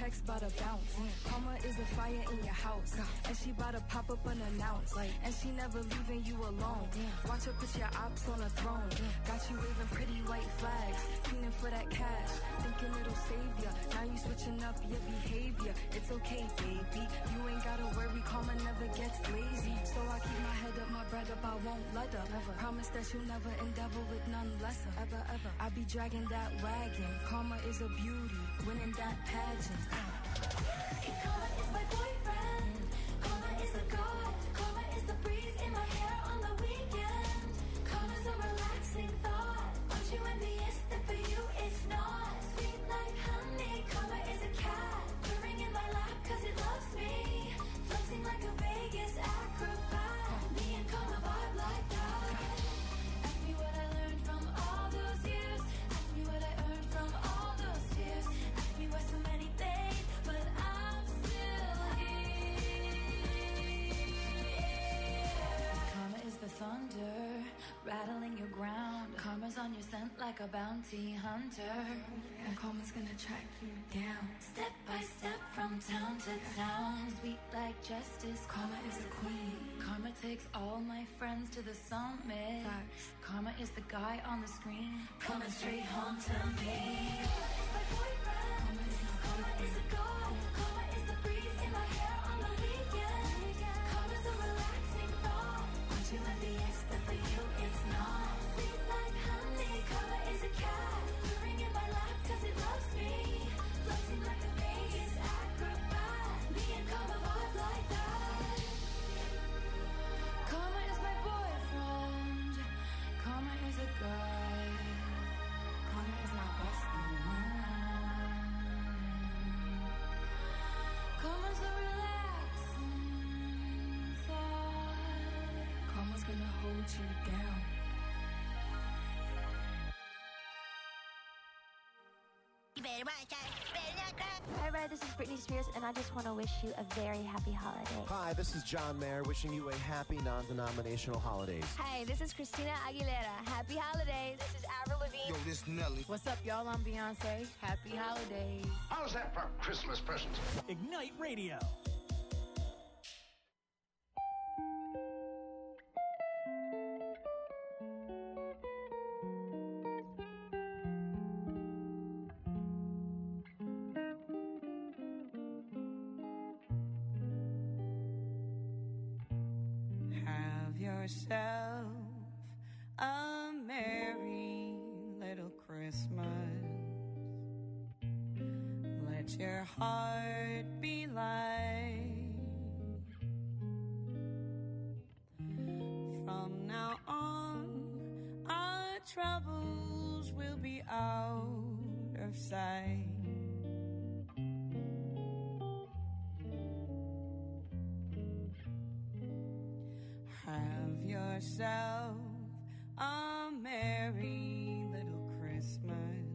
text bout to bounce. Karma is a fire in your house, and she bout to pop up unannounced. And she never leaving you alone. Watch her put your ops on a throne. Got you waving pretty white flags, fiending for that cash, thinking it'll save ya. Now you switching up your behavior. It's okay, baby. You ain't gotta worry, karma never gets lazy. So I keep my head up, my bread up, I won't let her. Promise that you'll never endeavor with none lesser. Ever. I be dragging that wagon. Karma is a beauty, winning that pageant. Karma is my boyfriend. Karma is a god. Karma is the breeze in my hair on the weekend. Karma's a relaxing thought. Aren't you envious that for you it's not? Sweet like honey. Karma is a cat purring in my lap cause it loves me. Flexing like a Vegas acrobat. Me and karma vibe like that. Ask me what I learned from all those years. Ask me what I earned from all those tears. Ask me why so many days, but I'm still here. Karma is the thunder rattling your ground. Karma's on your scent like a bounty hunter. And karma's gonna track you down. Step by step from town to town. Sweet like justice. Karma is a queen. Karma takes all my friends to the summit. Facts. Karma is the guy on the screen coming straight home to me. Karma is my boyfriend. Karma is a god. Karma is the breeze in my hair on the weekend. Karma's a relaxing thought. Aren't you envious that for you it's not? Sweet like honey. Karma is a cat purring in my lap cause it loves me. Flexing like a Vegas acrobat. Me and karma vibe like that. Karma is my boyfriend. Karma is a guy. Karma is my bestie. Karma's a relaxing thought. Karma's gonna hold you down. Hi, Red. This is Britney Spears, and I just want to wish you a very happy holiday. Hi, this is John Mayer wishing you a happy non-denominational holidays. Hey, this is Christina Aguilera. Happy holidays. This is Avril Lavigne. Yo, this Nelly. What's up, y'all? I'm Beyonce. Happy holidays. How's that for Christmas presents? Ignite Radio. Have yourself a merry little Christmas. Let your heart be light. From now on, our troubles will be out of sight. Have yourself a merry little Christmas.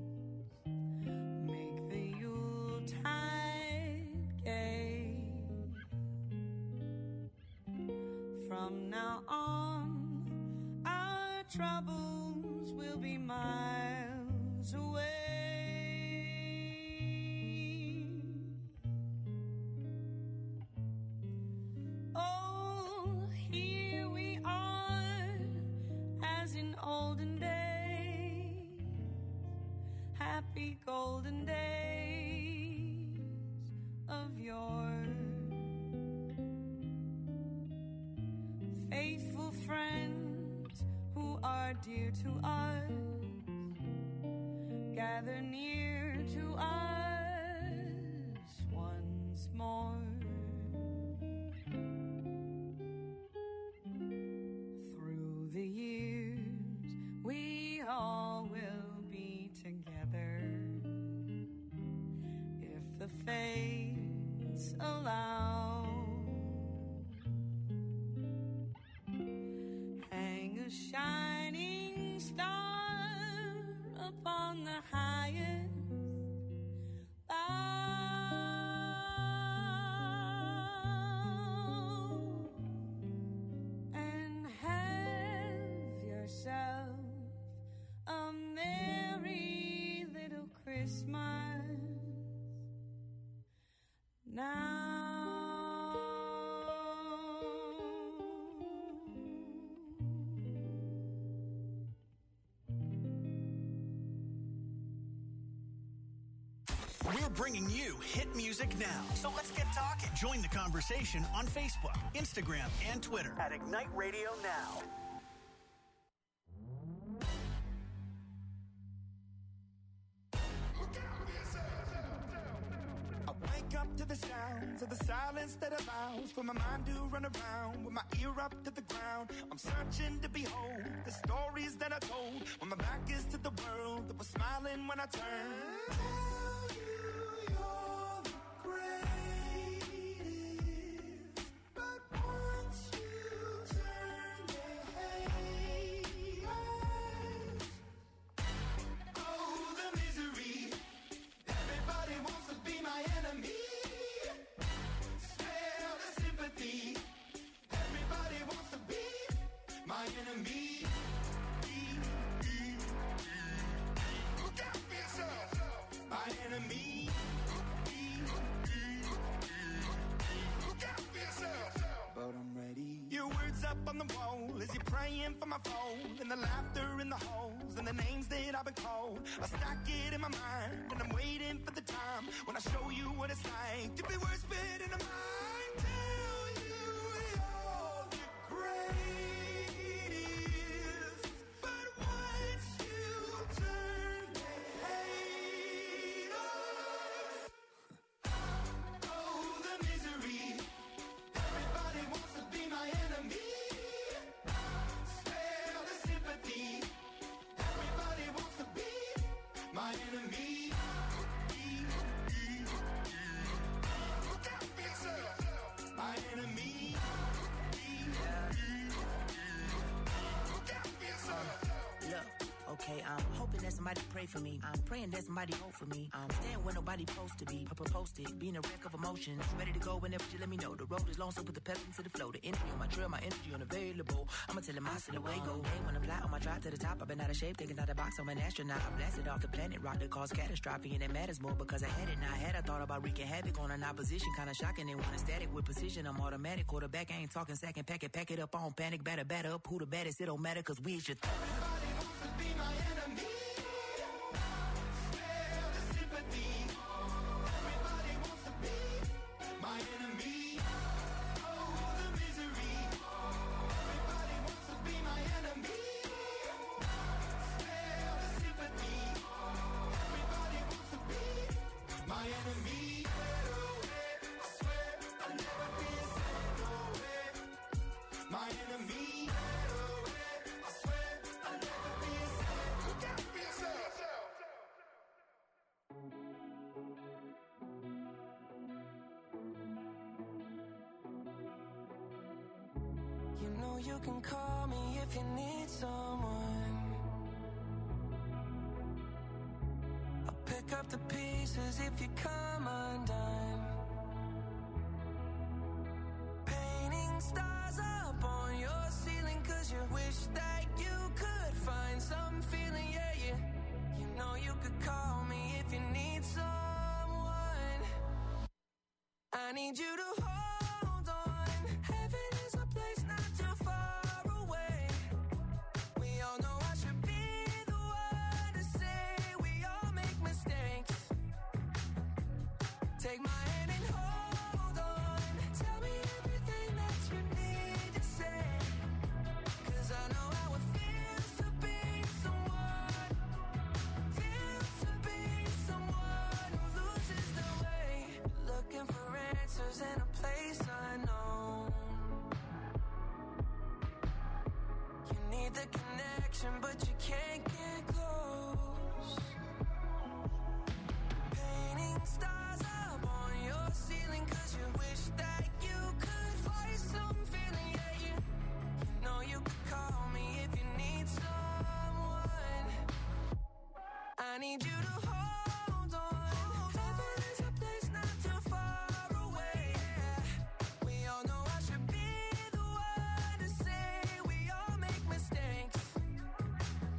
Make the Yuletide gay. From now on, our troubles will be miles away. Oh, here we are, as in olden days, happy golden days of yore. Faithful friends who are dear to us, gather near to us once more. Through the years, we all will be together, if the fates allow. Hang a shining star upon the highest bough, and have yourself a merry little Christmas. We're bringing you hit music now. So let's get talking. Join the conversation on Facebook, Instagram, and Twitter at Ignite Radio Now. Wake up to the sounds of the silence that allows for my mind to run around with my ear up to the ground. I'm searching to behold the stories that I told when my back is to the world that was smiling when I turned. Tell you you're the greatest, but once you turn they hate us. Oh, the misery. Everybody wants to be my enemy. Spare the sympathy. Everybody wants to be my enemy. Look out for yourself. My enemy. Look out for yourself. But I'm ready. Your words up on the wall as you're praying for my phone, and the laughter in the halls and the names that I've been called. I stack it in my mind and I'm waiting for the time when I show you what it's like to be worse fit in a mind. Tell you you're the greatest, but once you turn they hate us. Oh, the misery. Everybody wants to be my enemy. Spare the sympathy. Everybody wants to be my enemy. Look out for yourself. My enemy. Look out for yourself. Look, okay, I'm hoping that somebody pray for me. I'm praying that somebody hope for me. I'm staying where nobody supposed to be. Papa posted, being a wreck of emotions. Ready to go whenever you let me know. The road is long, so put the pep into the flow. The energy on my trail, my energy unavailable. I'ma tell him I see the way go. Hey, when I'm fly on my drive to the top, I've been out of shape, taking out the box. I'm an astronaut. I blasted off the planet, rock that caused catastrophe, and it matters more because I had it. Now I had, I thought about wreaking havoc on an opposition, kinda shocking. They want a static with precision. I'm automatic, quarterback. I ain't talking second, pack it up on panic, batter up. Who the baddest? It don't matter, cause we is your Everybody wants to be my enemy. Spare the sympathy. Everybody wants to be my enemy. Oh, the misery. Everybody wants to be my enemy. Spare the sympathy. Everybody wants to be my enemy. I swear I'll never be a sad away. My enemy. I swear I'll never be a sad. Look out for yourself. You know you can call me if you need someone. I'll pick up the pieces if you come undone. Painting stars up on your ceiling, cause you wish that you could find some feeling, yeah. You know you could call me if you need someone. I need you to hold on. Heaven is a place not too far away. We all know I should be the one to say we all make mistakes. Take my hand and hold on. Tell me everything that you need to say. Cause I know how it feels to be someone. Feels to be someone who loses their way. Looking for answers in a place unknown. You need the connection, but you can't get close. Painting stars up on your ceiling, cause you wish that you could find some feeling, yeah. You know you could call me if you need someone. I need you to hold on. Heaven is a place not too far away. We all know I should be the one to say we all make mistakes.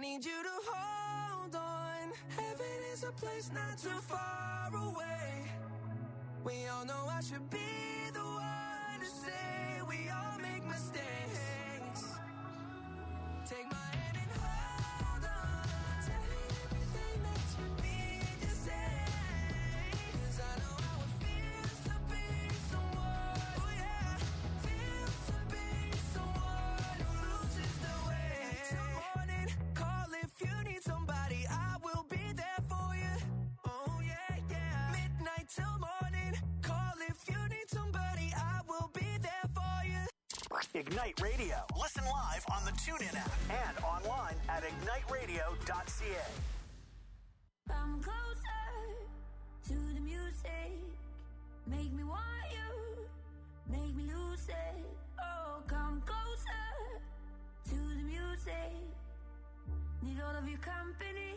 need you to hold on. Heaven is a place not too far away. We all know I should be the one to say we all make mistakes. Take my hand and hold on. Tell me everything that you need to say. 'Cause I know how it feels to be someone, oh yeah, feels to be someone who loses the way. Till morning, call if you need somebody, I will be there for you. Oh yeah, yeah. Midnight till morning, call if you need somebody, I will be there for you. Ignite Radio. Listen live on the TuneIn app and online at igniteradio.ca. Come closer to the music. Make me want you. Make me lose it. Oh, come closer to the music. Need all of your company.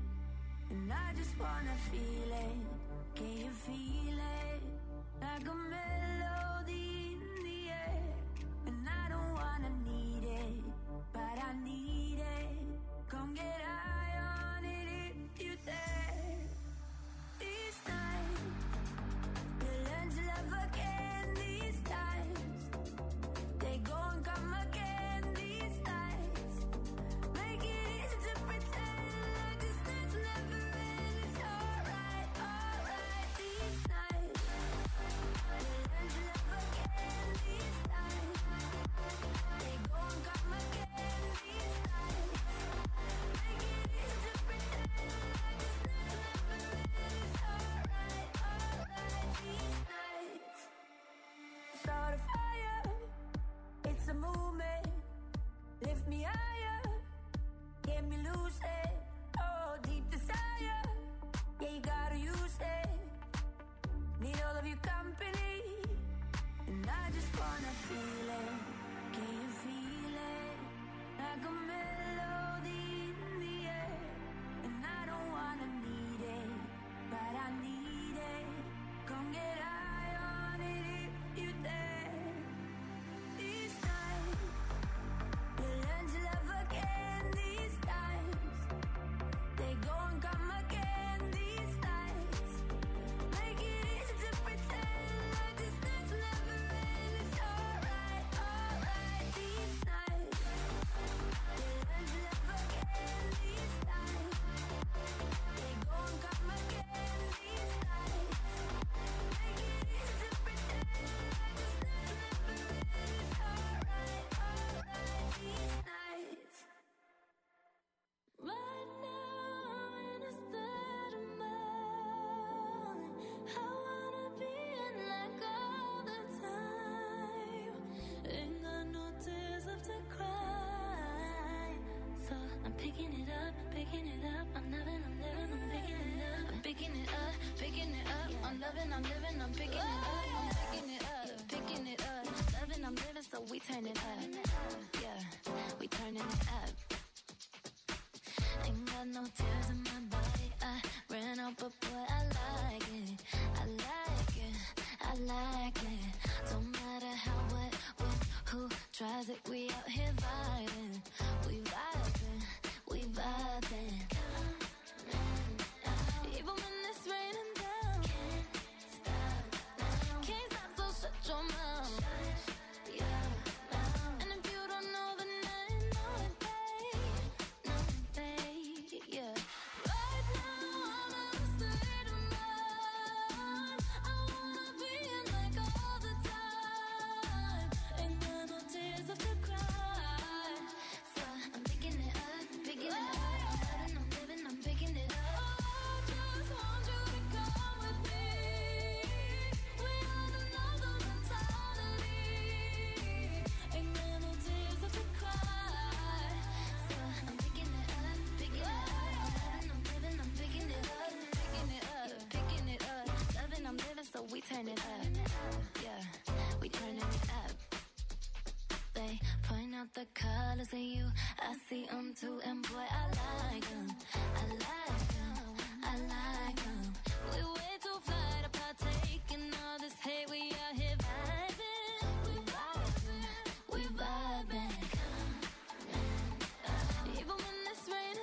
And I just wanna feel it. Can you feel it? Like a melody in the air. And I don't wanna need it, but I need it. Come get high on it if you dare. These times, you learn to love again. These times, they go and come again. These nights, make it easy to pretend like this night's never end. It's alright, alright. These nights, you learn to love again. These nights, they go and come again. These nights, make it easy to pretend like this night's never end. It's alright, alright. These nights, start a fire. It's a movement. Lift me higher. Get me loose it. Oh, deep desire. Yeah, you gotta use it. Need all of your company. And I just wanna feel it. Can you feel it? Like a melody in the air. And I don't wanna need it, but I need it. Come get high on it if you dare. These times, you learn to love again. These times, they go and come again. These nights, make it easy to pretend like this night's never end. It's alright, alright. These nights, you learn to love again. These nights, they go and come again. These nights, make it easy to pretend like this night's never end. It's alright, alright. These nights. Right now I'm in a state of mind. I wanna be in like all the time. Ain't got no tears left to cry. So I'm picking it up, picking it up. I'm loving, I'm living, I'm picking it up. I'm picking it up, picking it up. I'm loving, I'm living, I'm picking it up. I'm picking it up, picking it up. Loving, I'm living, so we turn it up. Yeah, we turning it up. Ain't got no tears in my body. I ran out, but boy, I like it. I like it. I like it. Don't matter how, what, when, who tries it. We out here vibing. We vibing. We vibing. Even when it's raining down. Can't stop, so shut your mouth. And if you don't know, then I know it, babe. No, babe, yeah. Right now I'm in a state of mind. I wanna be in like all the time. Ain't got no tears left to cry. So I'm picking it up, picking it up. I'm living, I'm picking it up. I just want you to come with me. We all know the mentality. Ain't got no tears left to cry. So I'm picking it up, picking it up. I'm living, I'm picking it up, picking it up, picking it up. Loving, I'm living, so we turn it up. Yeah, we turning it up. They point out the colors in you. I see them too, and boy, I like them. I like them. I like them. We way too fly to partake in all this hate. We out here vibing. We vibing. We vibing. Even when it's raining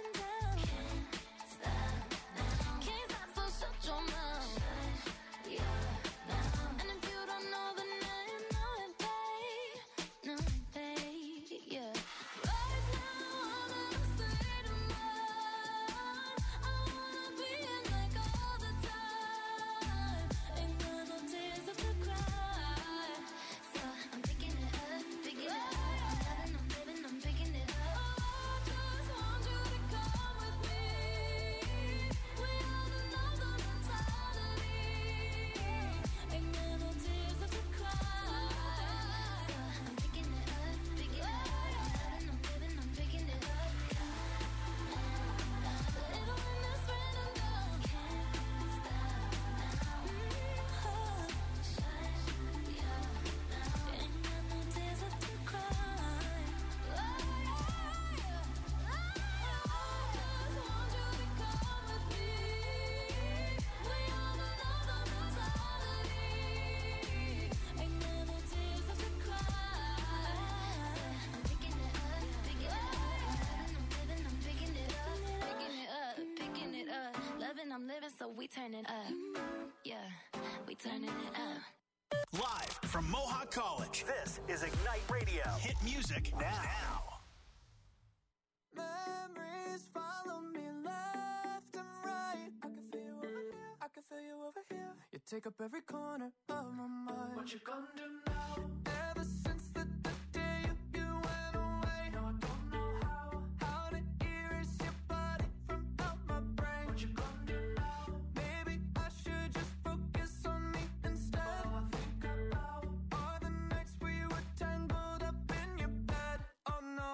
we turning up. Yeah, we turning it up. Live from Mohawk College, this is Ignite Radio. Hit music now. Memories follow me left and right. I can feel you over here, I can feel you over here. You take up every corner of my mind. What you gonna do now? Ever since the day you went away, no, I don't know how to erase your body from out my brain. What you gonna do now? Maybe I should just focus on me instead. All I think about are the nights we were tangled up in your bed. Oh no.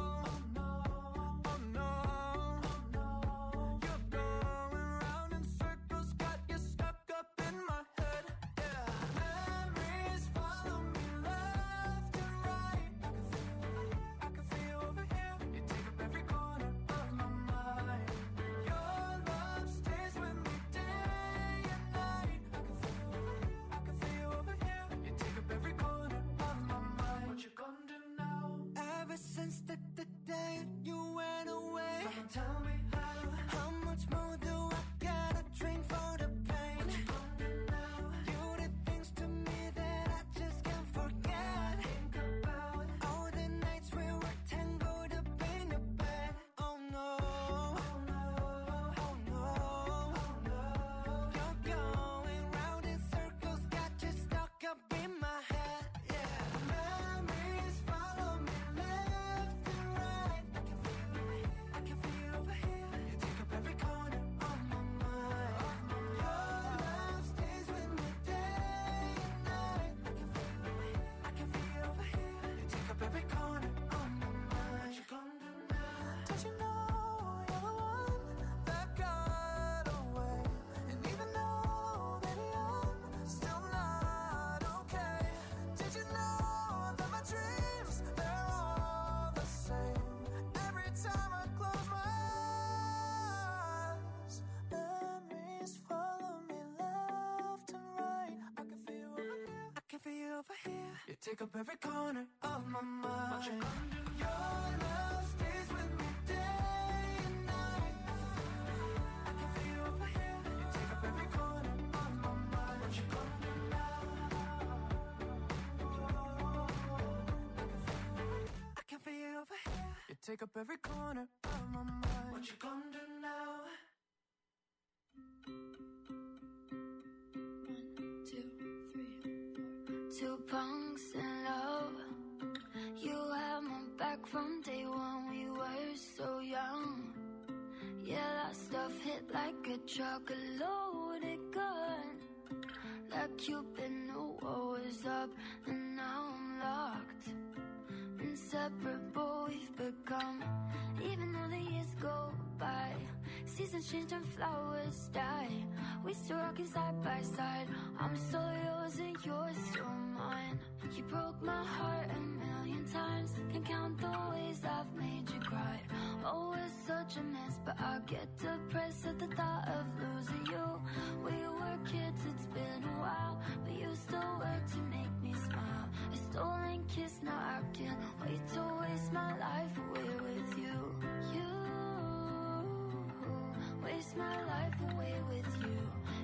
Since the day you went away, someone tell me how much more do I gotta drink for the pain? You did things to me that I just can't forget. Think about all the nights we were tangled up in your bed. Oh no, oh no, oh no, oh no. You're going round in circles, got you stuck up in my head. Yeah, memories follow me. Over here, you take up every corner of my mind. What you gonna do? Your love stays with me day and night. I can feel you over here. You take up every corner of my mind. What you gonna do now? I can feel you over here. You take up every corner of my mind. What you gonna do now? 2 punks in love. You had my back from day one. We were so young. Yeah, that stuff hit like a truck, a loaded gun. Like Cupid knew what was up, and now I'm locked. Inseparable we've become. Even though the years go by, seasons change and flowers die, we still rockin' side by side. I'm still yours and you're still mine. You broke my heart a million times. Can't count the ways I've made you cry. Oh, it's such a mess, but I get depressed at the thought of losing you. We were kids, it's been a while, but you still work to make me smile. A stolen kiss, now I can't wait to waste my life away with you. Waste my life away with you.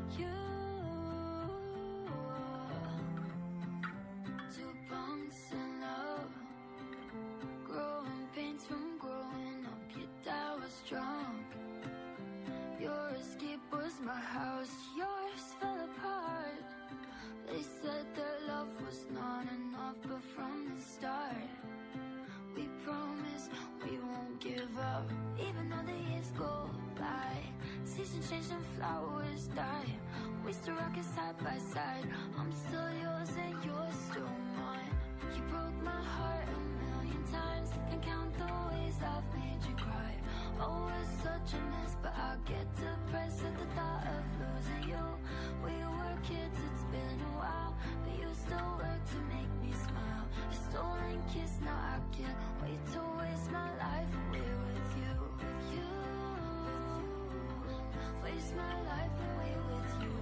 2 punks in love. Growing pains from growing up. Your dad was drunk. Your escape was my house. Yours fell apart. They said their love was not enough, but from the start, we promise we won't give up. Even though the years go by, seasons change and flowers die, we still rockin' side by side. I'm still yours and you're still mine. You broke my heart a million times. Can't count the ways I've made you cry. Oh, it's such a mess, but I get depressed at the thought of losing you. We were kids, it's been a while, but you still work to make me smile. A stolen kiss, now I can't wait to waste my life away with you. Waste my life away with you.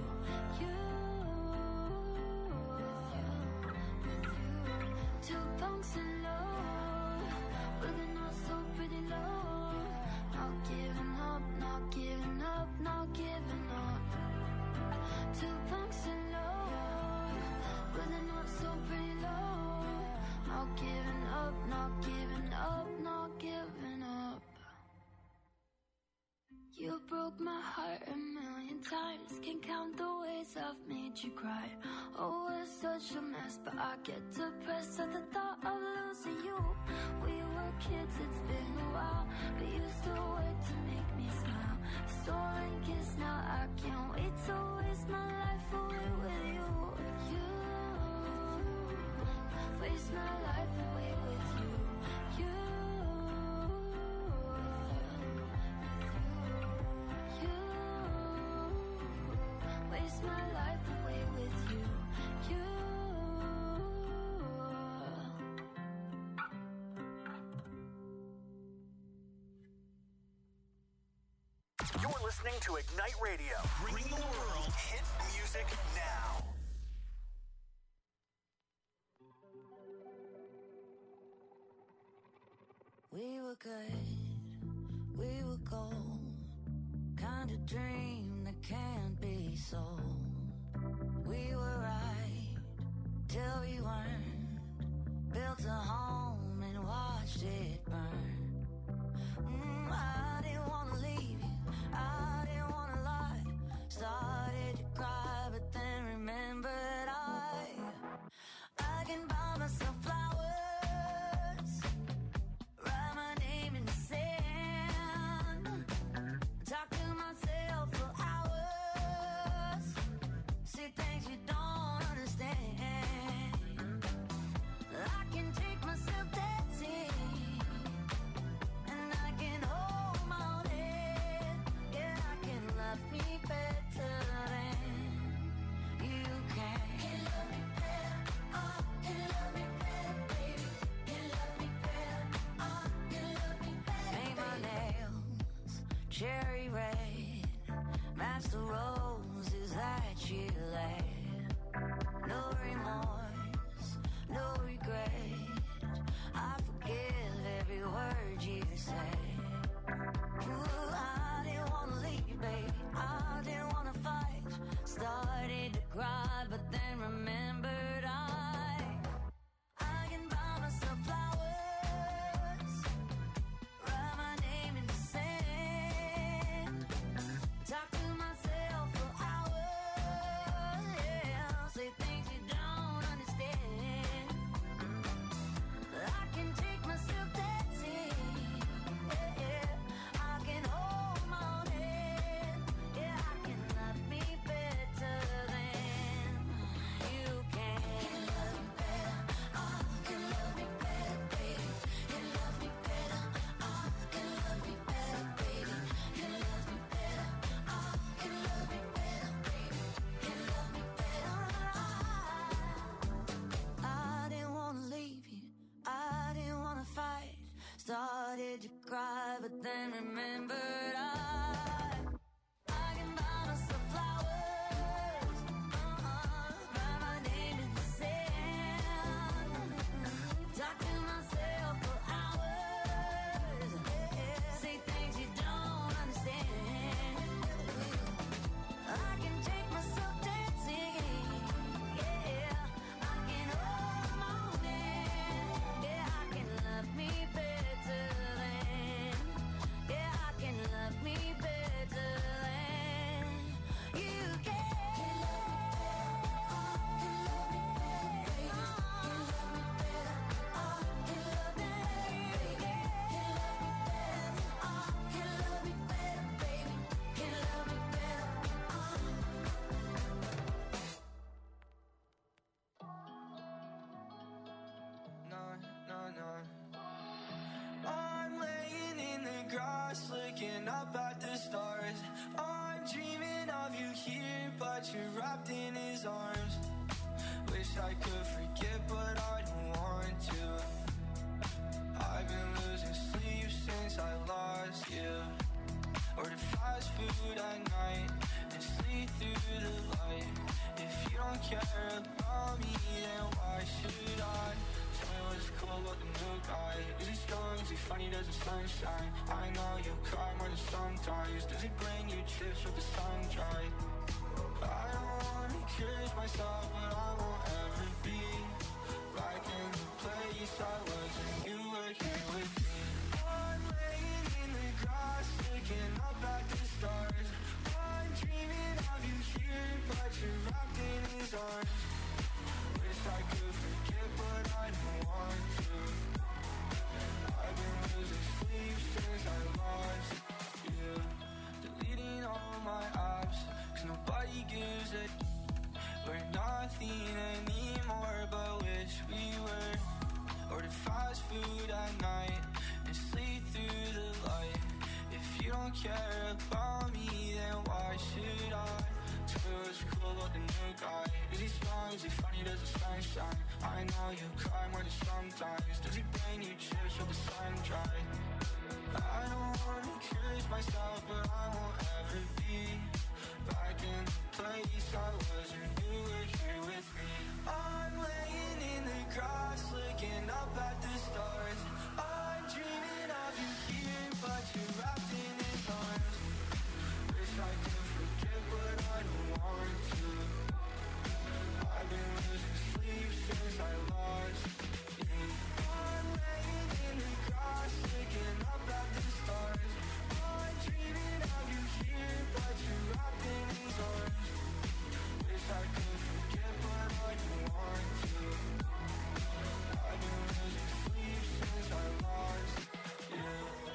2 punks in love, looking all so pretty low. Not giving up, not giving up, not giving up. not giving up, not giving up. You broke my heart a million times. Can't count the ways I've made you cry. Oh, it's such a mess, but I get depressed at the thought of losing you. We were kids, it's been a while, but you still work to make me smile. Stolen kiss, now I can't wait to waste my life away with you. You waste my life away with you. You waste my life away with you. You You're listening to Ignite Radio, bringing the world hit music now. We were good, we were gold. Kind of dream that can't be sold. We were right till we weren't. Built a home and watched it burn. I didn't want to leave you, I didn't want to lie. Started to cry, but then remembered I can buy myself flowers, write my name in the sand, talk to myself for hours, see things you don't understand. I can take myself dancing, and I can hold my own head. Yeah, I can love me better than you can. Can love me better, can love me better, baby. Can love me better, can love me better. Paint my nails cherry red, match the roses that you laid. No remorse, no regret. I forgive every word you say. Ooh, I didn't want to leave, baby. I didn't want to fight. Started to cry, but then remembered I can buy myself flowers, write my name in the sand, talk to myself for hours, yeah, say things you don't understand. I can take myself dancing, yeah, I can hold my own head, yeah, I can love me better than you can. Can love me better, can love me better, baby. Can love me better, can love me better, baby. Can love me better, can love me better, baby. Can love me better. I didn't want to leave you, I didn't want to fight. Started to cry, but then remembered I can buy myself flowers, write my name in the sand, talk to myself for hours, say things you don't understand. I can take myself dancing, yeah, I can hold my own hand, yeah, I can love me better than, yeah, I can love me better than you can. Can love me better, can love me better, can love me better, baby. Can love me better, No. I'm laying in the grass, looking up at the stars. I'm dreaming of you here, but you're wrapped in his arms. Wish I could forget, but I don't want to. I've been losing sleep since I lost you. Order fast food at night and sleep through the light. If you don't care about me, then why should I? Tell me what's cool about the new guy. Is he strong? Is he funny? Does the sun shine? I know you cry more than sometimes. Does he bring you chips with the sun dry? I don't wanna curse myself, but I won't ever be back in the place I was when you were at night and sleep through the light. If you don't care about me, then why should I? It's cool with the new guy. Is he strong? Is he funny? Does the sun shine? I know you cry more than sometimes. Does he bring you chips with the sun dry? I don't wanna accuse myself, but I won't ever be back in the place I was when you were here with me. I'm laying in the grass, looking up at the stars. I'm dreaming of you here, but you're wrapped in his arms. Wish I could forget, but I don't want to. I've been losing sleep since I lost you. I'm laying in the grass, looking up at the stars. I'm dreaming of you here, but you're wrapped in his arms. Wish I could forget, but I don't want to. I've been losing sleep since I lost you.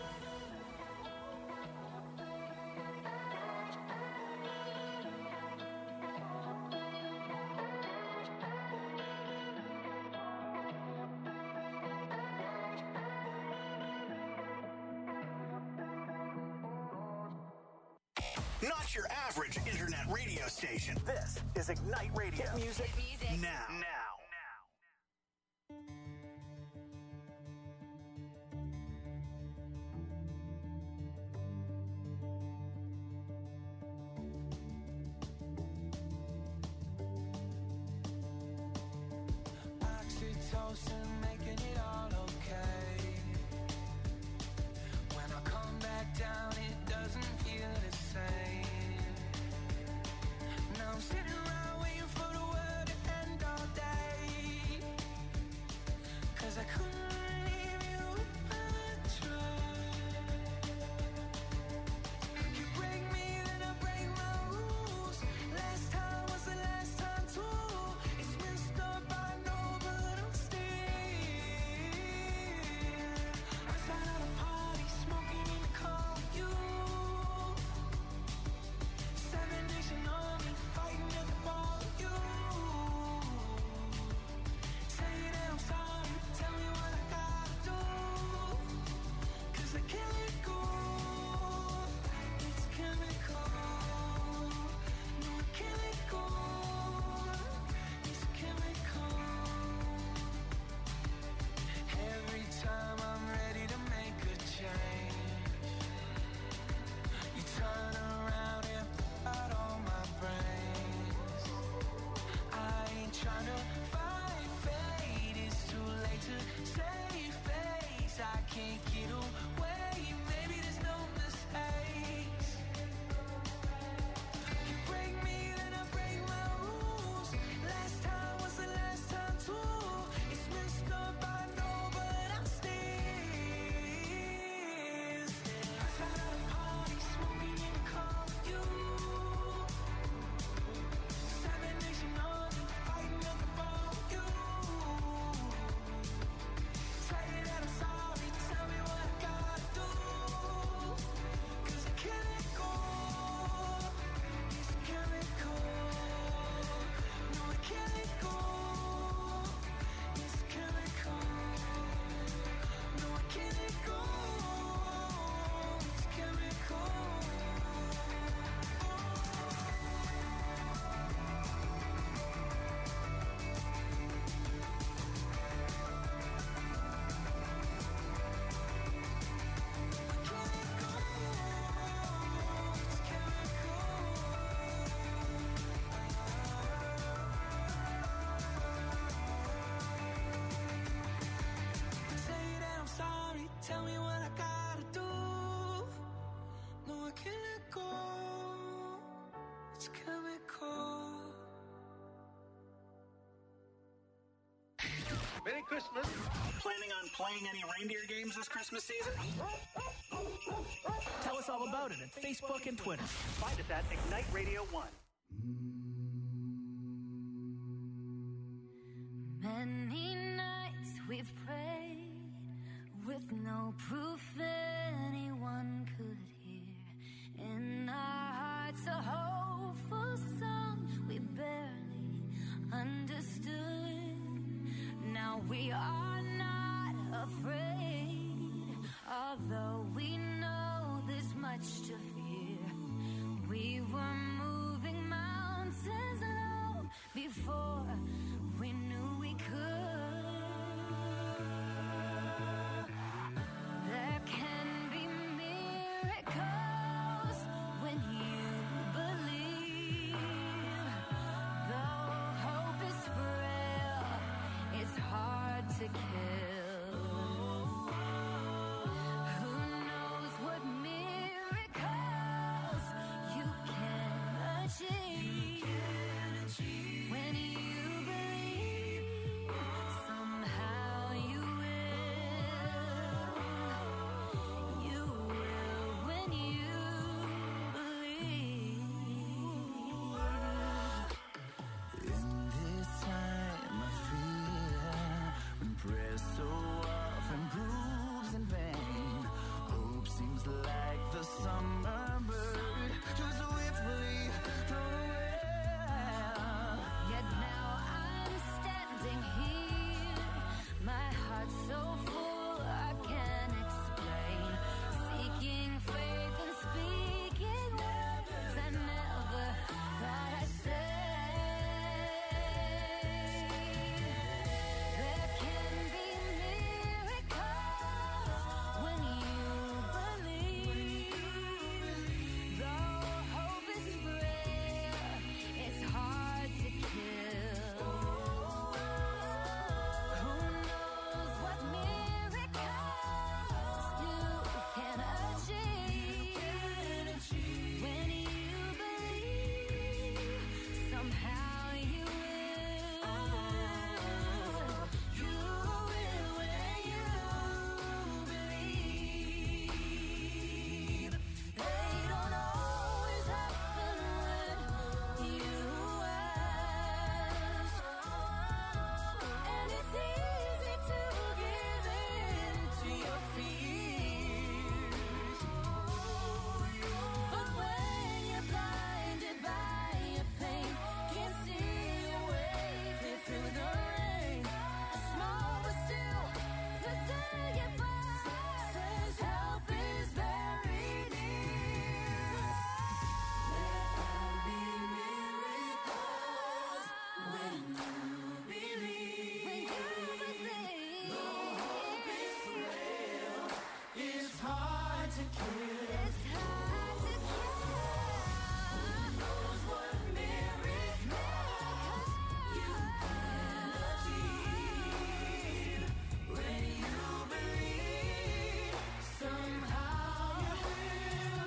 Not your average internet radio station. This is Ignite Radio. Hit music now. Oxytocin, making it all okay. When I come back down, it doesn't feel the same. Now I'm sitting around waiting for the world to end all day. 'Cause I couldn't leave you if I tried. You break me, then I break my rules. Last time was the last time too. It's messed up, I know, but I'm still outside of the party, smoking in the car with you. 7 Nation Army, fighting at the bar with you. Say that I'm sorry, tell me what I gotta do. 'Cause I can't let go. It's chemical. No, I can't let go. It's chemical. Every time I'm ready to make a change, you turn around and put out all my brains. I ain't trying to fight fate. It's too late to save face. I can't get away. Maybe there's no mistakes. You break me, then I break my rules. Last time was the last time too. It's messed up, I know, but I'm still outside of the party, smoking in the car with you. 7 Nation Army, fighting at the bar with you. Say that I'm sorry, tell me what I gotta do. 'Cause I can't let go. It's chemical. No, I can't let go. It's chemical. No, I can't let go. It's chemical. Say that I'm sorry, tell me what I gotta do. No, I can't let go. It's chemical. Merry Christmas. Planning on playing any reindeer games this Christmas season? Tell us all about it at Facebook and Twitter. Find us at Ignite Radio 1. Many nights we've prayed with no proof anyone could hear. In our hearts a hopeful song we barely understood. Now we are not afraid. hard to kill. It's hard to kill. Knows what miracles you achieve when you believe. Somehow you will.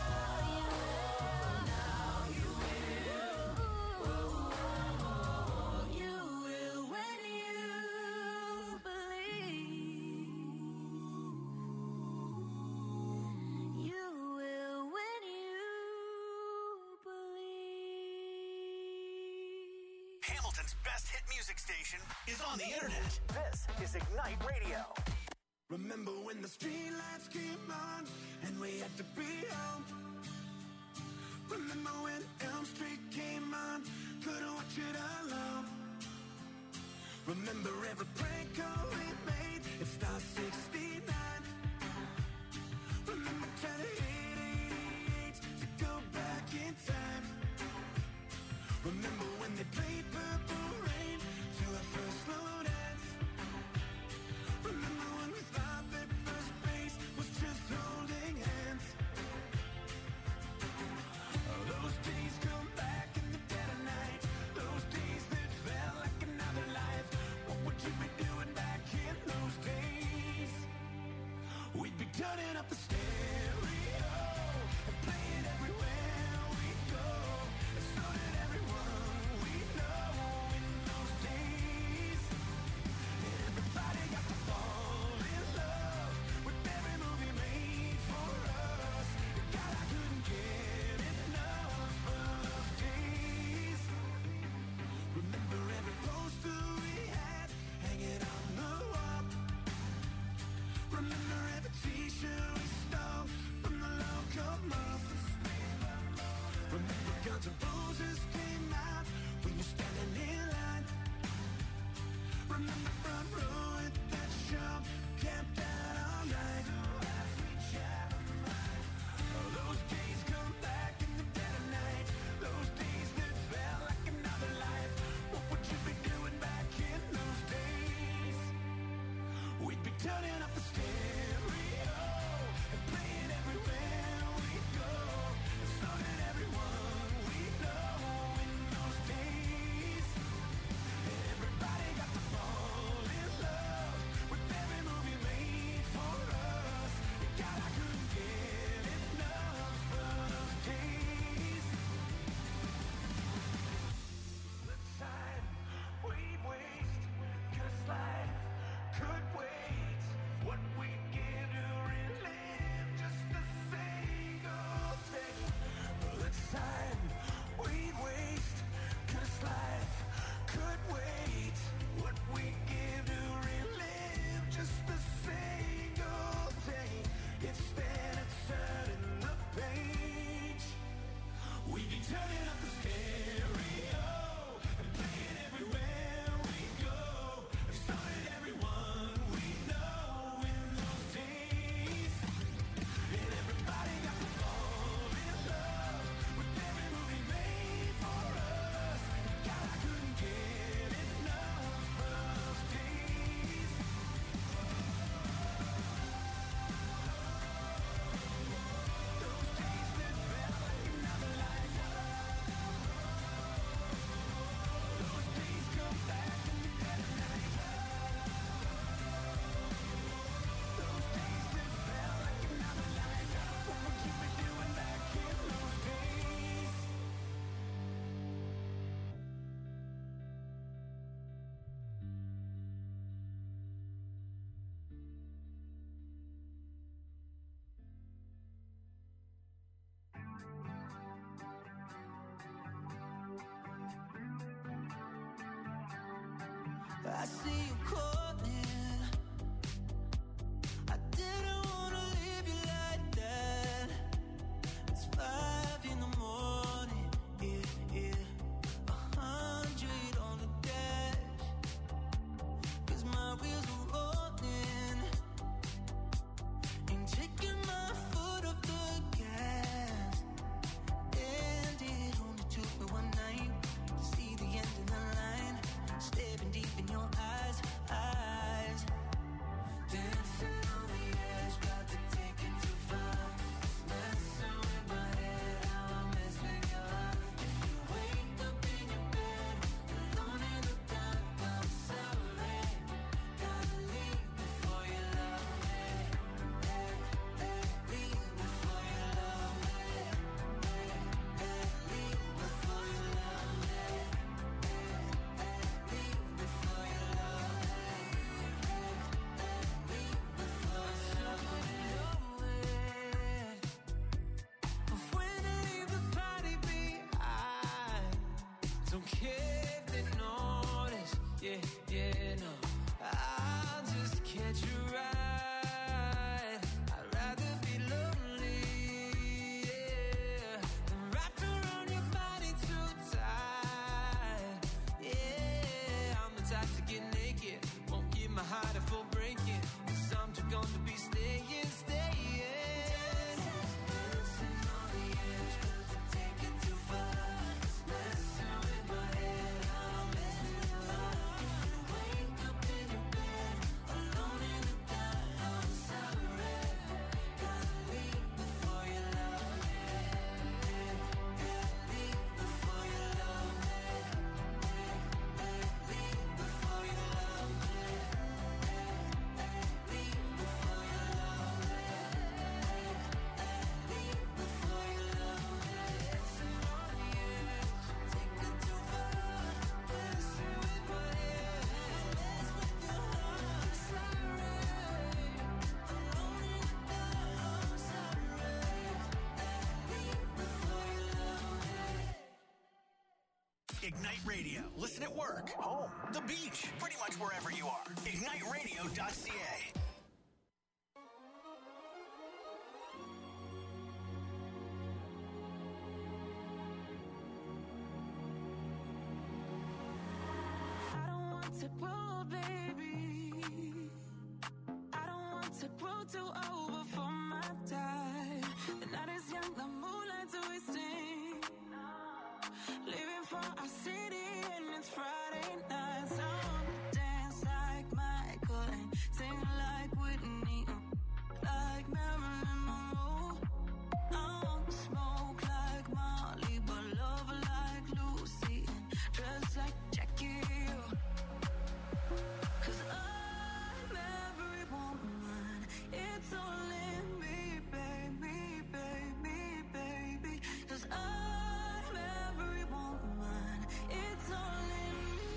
Now you will. You will when you believe. You will when you believe. Hamilton's best hit music station is on the internet. This is Ignite Radio. Remember when the streetlights came on and we had to be home? Remember when Elm Street came on, couldn't watch it alone? Remember every prank call we made, it Star 69. Remember trying to hit 88 to go back in time. Remember when they played Purple Rain to our first slow dance. Remember when we thought that first base was just holding hands. Those days come back in the dead of night. Those days that felt like another life. What would you be doing back in those days? We'd be turning up the stereo and playing everywhere we go. And so did everyone we know in those days. And everybody got to fall in love with every movie made for us. God, I couldn't get enough of those days. Remember every poster we had hanging on the wall. Remember every t-shirt we stole from the local mall. Remember Guns N' Roses came out when you're standing in line. Remember front row at that show, camped out all night. Those days come back in the dead of night. Those days that felt like another life. What would you be doing back in those days? We'd be turning up the stereo and playing everywhere we go. And so did everyone we know in those days. And everybody got to fall in love with every movie made for us. And God, I couldn't get enough of those days. Let's sign, we'd waste, 'cause life could wait. What we'd give to relive just a single day. Let's sign, we'd waste, 'cause life could wait. What we'd give to relive just a single day. Instead of turning the page, we'd be turning up the stereo and playing everywhere we go. And so did everyone we know in those days. And everybody got to fall in love with every movie made for us. God, I couldn't get enough of those days. Those days that felt like another life. Those days come back in the dead of night. Those days that felt like another life. What would you be doing back in those days? I see you calling. I didn't wanna leave you like that. It's 5 in the morning, yeah. 100 on the dash, 'cause my wheels are rolling. Ain't taking my foot off the gas. And it only took me one night to see the end of the line. Staring deep in your eyes, yeah, no. I'll just catch you right. I'd rather be lonely, yeah, than wrapped around your body too tight. Yeah, I'm the type to get naked, won't give my heart a full breaking, 'cause I'm too gone to be staying. Dancing on the edge, take it too far. Messing with my head, I'm messing with love. If you wake up in your bed, alone in the dark, I'm sorry. Gotta leave before you love me. Gotta leave before you love me. Leave before you love me. Leave before you love me. Leave before you love me. Dancing on the edge, take it too far. Messing with my head, mess with your heart. Sorry, alone in the dark, I'm sorry. Leave before you love me. Ignite Radio. Listen at work, home, the beach, pretty much wherever you are. IgniteRadio.ca. I don't want to grow, baby. I don't want to grow too old before my time. The night is young, the moonlight's wasting. Living for our city and it's Friday night. So I wanna dance like Michael and sing like Whitney, like Marilyn Monroe. I wanna smoke like Molly, but love like Lucy and dress like Jackie. 'Cause I'm every woman, it's all in me, baby, baby, baby. 'Cause I'm every woman, it's all in me.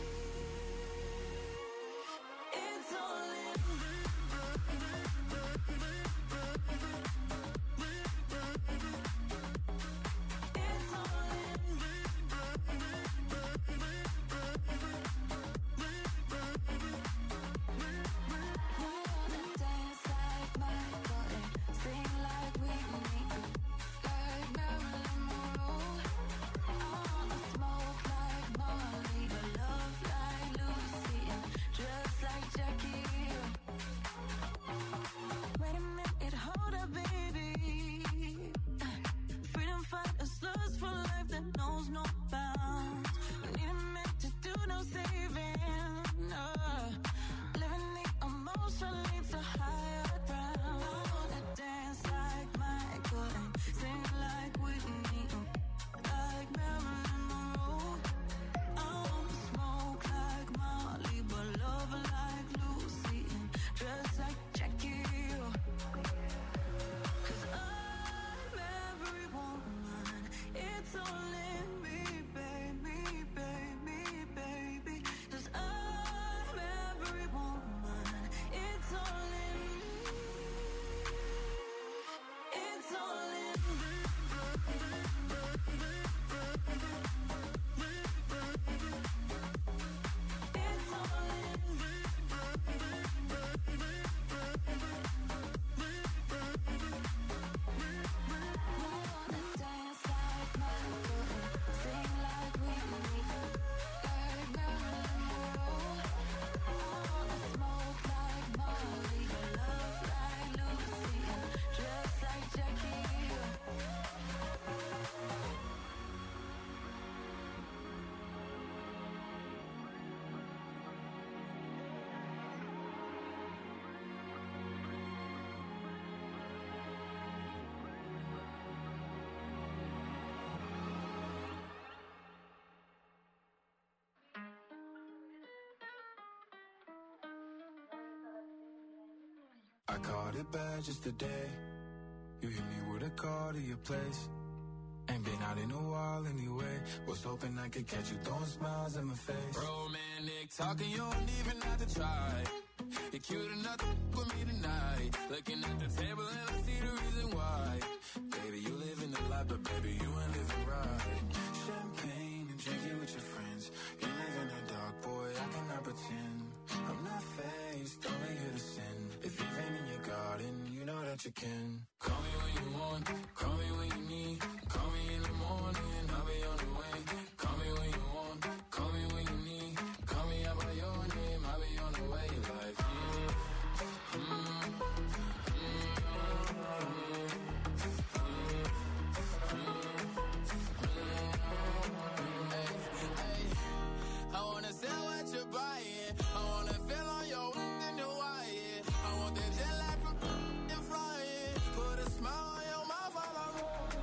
It's all in me. It's all in me. Wanna dance like Michael and sing like Whitney, like Marilyn Monroe. I wanna smoke like Molly, but love like Lucy and dress like Jackie. Wait a minute, hold up, baby. Freedom fighters lust for life that knows no bounds. Need a man to do no saving. Living the emotion leads to higher ground. I wanna dance like Michael and sing like Whitney, like Marilyn Monroe. I wanna smoke like Molly, but love like Lucy and dress like Jackie. 'Cause I'm every woman, it's all in me, baby, baby, baby. 'Cause I'm every woman, it's all in me. It's all in me. It's all in me. Wanna dance like Michael and sing like Whitney, like Marilyn Monroe. I wanna smoke like Molly, but love like Lucy and dress like Jackie. I caught it bad just today. You hit me with a call to your place. Ain't been out in a while anyway. Was hoping I could catch you throwing smiles in my face. Romantic talking, you don't even have to try. You're cute enough to with me tonight. Looking at the table and I see the reason why. Baby, you living the life, but baby, you ain't living right. Champagne and drinking with your friends. You live in the dark, boy, I cannot cannot pretend. I'm not faced, only here to sin. If you've been in your garden, you know that you can. Call me when you want, call me when you need. Call me in the morning, I'll be on the way. Call me when you want, call me when you need. Call me out by your name, I'll be on the way. Like, I wanna sell what you're buying. I wanna feel on your in the wire. I want that jet lag from and flying. Put a smile on your mouth while I'm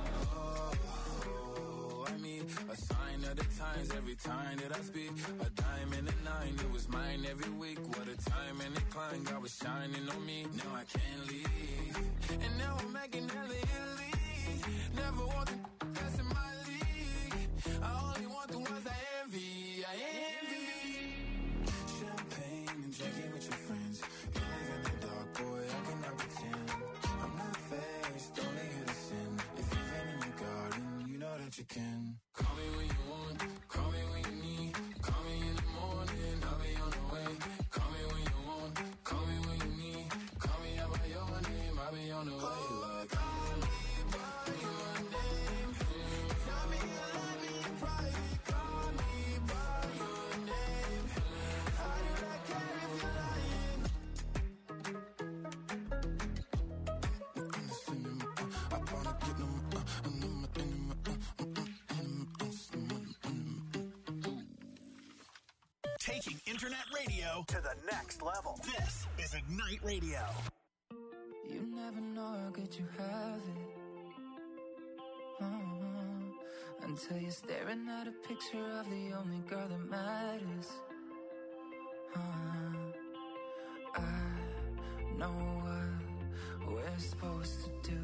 I mean, a sign of the times every time that I speak. A dime and a nine, it was mine every week. What a time and a climb, God was shining on me. Now I can't leave. And now I'm making hella Italy. Never want the that's in my league. I only want the ones I envy. I envy. Champagne and drinking with your friends. You live in the dark, boy, I cannot pretend. I'm not faced, only here to sin. If you've been in your garden, you know that you can. Call me when you want, call me when you need. Call me in the morning, I'll be on the way. Call me when you want, call me when you need. Call me out by your name, I'll be on the way. Like, call me by your name. Tell me you love me in private. Call me by your name. How do I care if you're lying? I wanna get them. Taking internet radio to the next level. This is Ignite Radio. You never know how good you have it. Until you're staring at a picture of the only girl that matters. I know what we're supposed to do.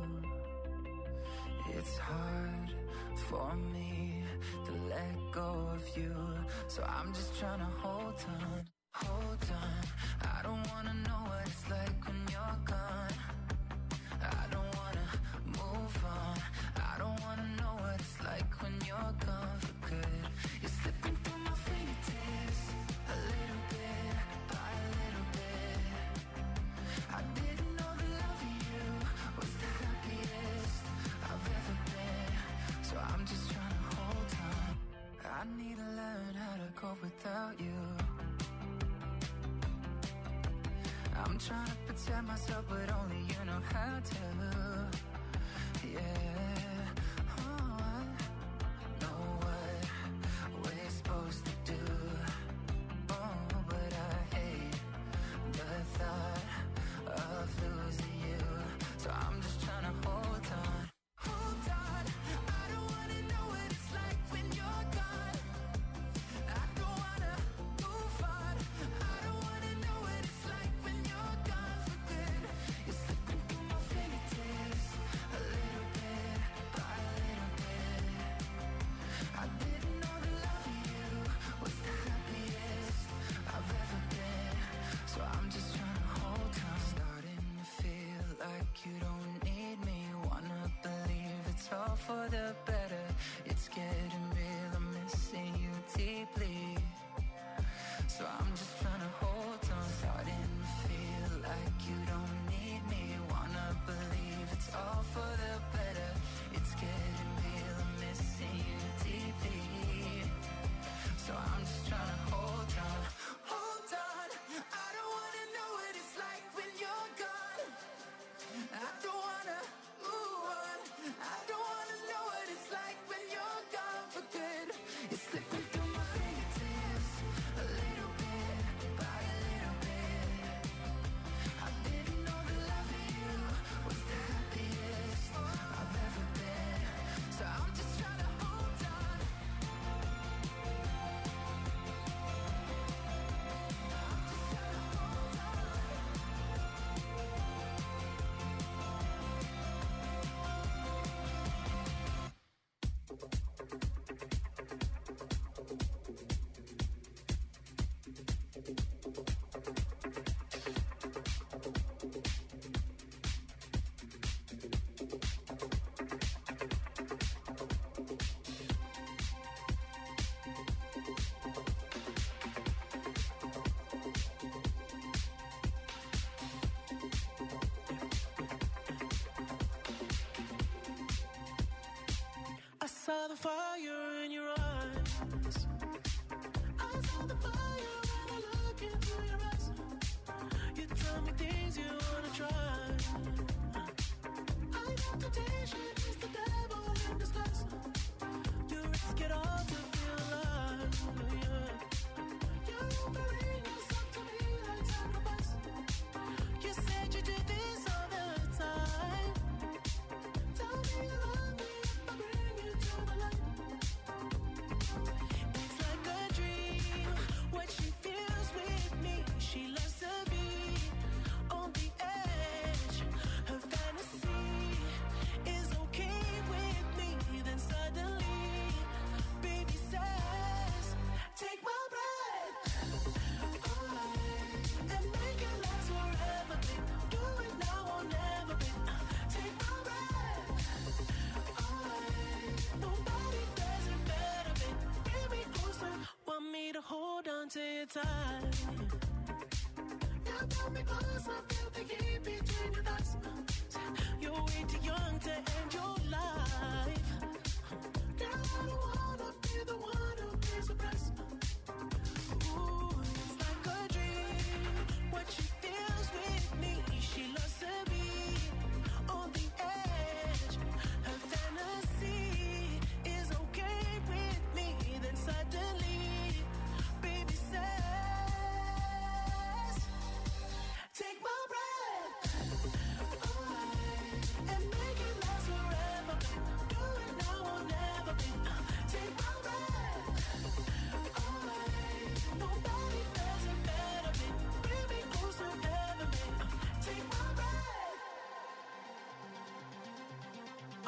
It's hard for me to let go of you, so I'm just trying to hold on, hold on. I don't wanna know what it's like when you're gone. I don't wanna move on. I don't wanna know what it's like when you're gone for good. You're slipping through my fingertips, a little bit by a little bit. I didn't know the love of you was the happiest I've ever been, so I'm just trying to hold on. I need to learn how to cope without you. I'm trying to protect myself, but only you know how to. Yeah, oh, I know what we're supposed to do. Oh, but I hate the thought of losing you, so I'm just trying to hold on. Hold on, I don't wanna know what it's like when you're gone. I don't wanna move on. I don't wanna know what it's like when you're gone for good. You're slipping through my fingertips, a little bit by a little bit. I didn't know the love of you was the happiest I've ever been, so I'm just trying to hold on. Starting to feel like you don't need me. Wanna believe it's all for the better. It's getting real, I'm missing you deeply, so I'm just trying to hold on. Starting to feel like you don't need me. Wanna believe it's all for the better. It's getting real, I'm missing you deeply, so I'm just trying to hold on. Hold on, I don't wanna know what it's like when you're gone. I don't saw the fire in your eyes. I saw the fire when I look into your eyes. You tell me things you wanna try. I know temptation is the devil in disguise. You risk it all to feel alive. Yeah. You're offering yourself to me like sacrifice. You said you do this all the time. Tell me you love me if I bring you to the light. It's like a dream, what she feels with me. She loves to be on the edge. Her fantasy is okay with me. Then suddenly, baby says, take my breath away and make it last forever, babe. Do it now or never, babe. Take my breath away. Nobody does it better, babe. Bring me closer, want me to hold on to you tight. You pull me closer, feel the heat between your thighs. You're way too young to end your life. Girl, I don't wanna be the one who pays the price. Ooh, it's like a dream, what she feels with me. She loves to be on the edge. Her fantasy is okay with me. Then suddenly, baby says, take my breath away and make it last forever, babe. Do it now or never, babe. Take my breath away. Nobody does it better, babe. Bring me closer ever, babe. Take my breath. Oh,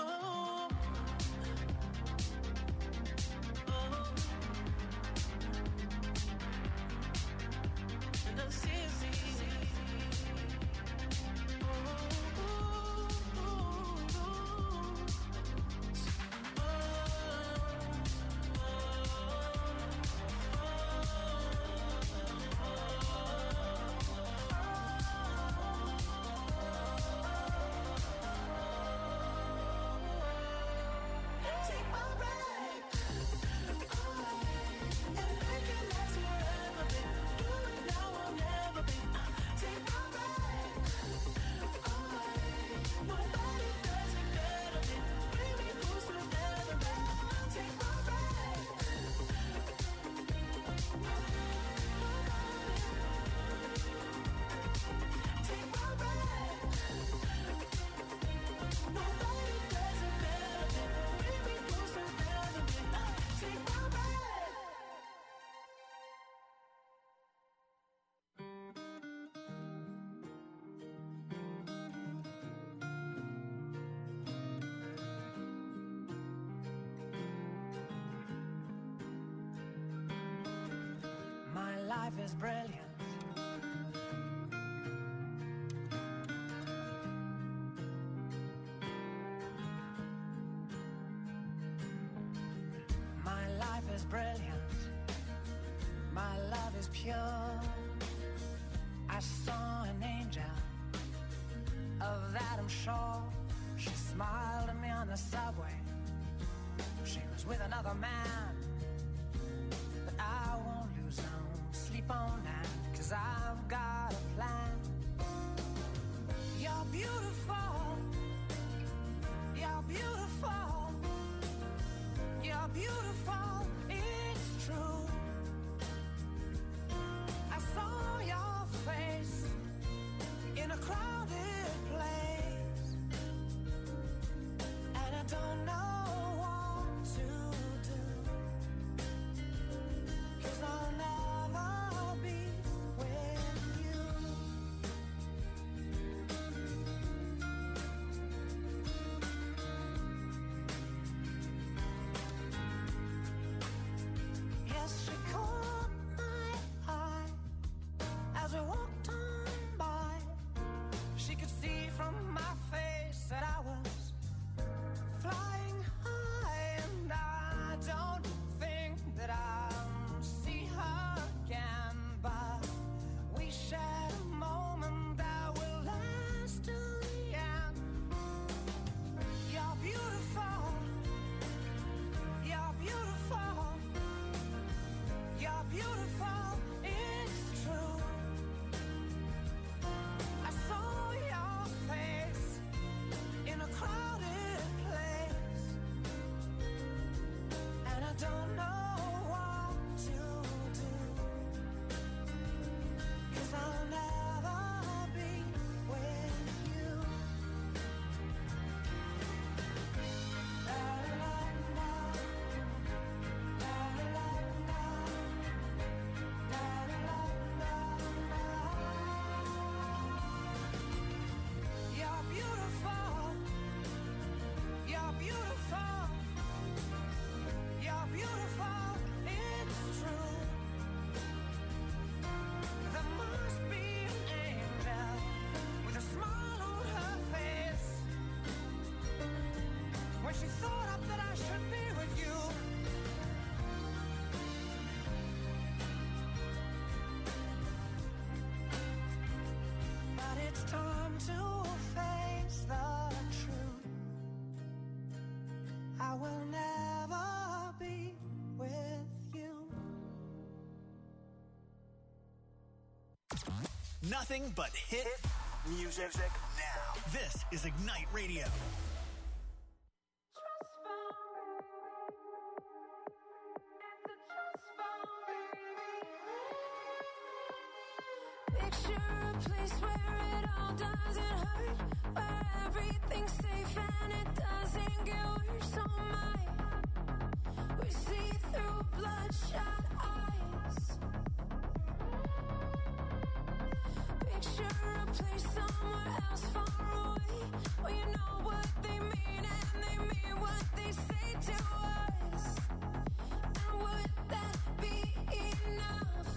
and I'm serious. Take my breath away and make it last forever, babe. Do it now or never, babe. Take my breath away. Nobody does it better, babe. Bring me closer ever, babe. Take my breath. Take my breath. Nobody does it better, babe. Bring me closer ever, babe. Take my breath. My life is brilliant. My life is brilliant. My love is pure. I saw an angel, of that I'm sure. She smiled at me on the subway. She was with another man. But I won't lose no sleep on that, 'cause I've got a plan. You're beautiful. You're beautiful. You're beautiful. It's true. I saw your face in a crowded place, and I don't know what to do, 'cause I'll never be with you. Nothing but hit music now. This is Ignite Radio. Picture a place where it all doesn't hurt, where everything's safe and it doesn't get worse. Oh my, we see through bloodshot eyes. Picture a place somewhere else far away, where you know what they mean and they mean what they say to us. And would that be enough?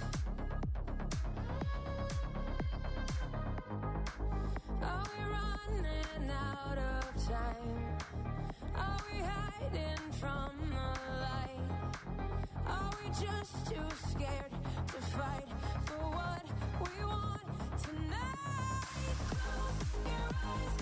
Are we running out of time? Are we hiding from the light? Are we just too scared to fight for what we want tonight? Close your eyes.